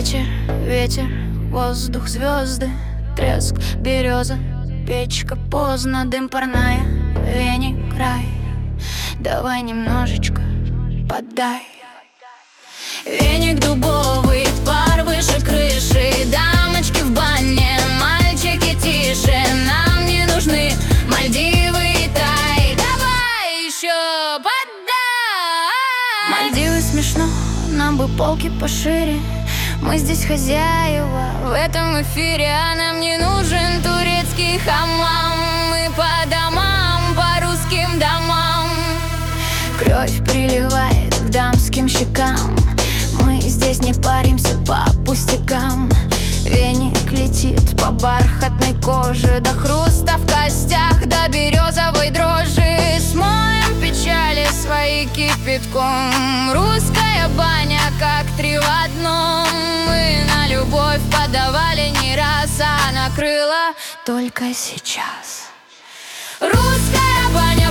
вечер, ветер, воздух, звезды, треск, береза, печка, поздно, дым, парная, веник, край. Давай немножечко подай. Веник дубовый, пар выше крыши, дамочки в бане, мальчики тише. Нам не нужны Мальдивы и Тай. Давай еще подай. Мальдивы смешно, нам бы полки пошире. Мы здесь хозяева в этом эфире, а нам не нужен турецкий хамам. Мы по домам, по русским домам. Кровь приливает к дамским щекам. Мы здесь не паримся по пустякам. Веник летит по бархатной коже, до хруста в костях, до березовой дрожи. Смоем печали свои кипятком. Русская баня, как три в одном. Мы на любовь подавали не раз, а накрыла только сейчас. Русская баня.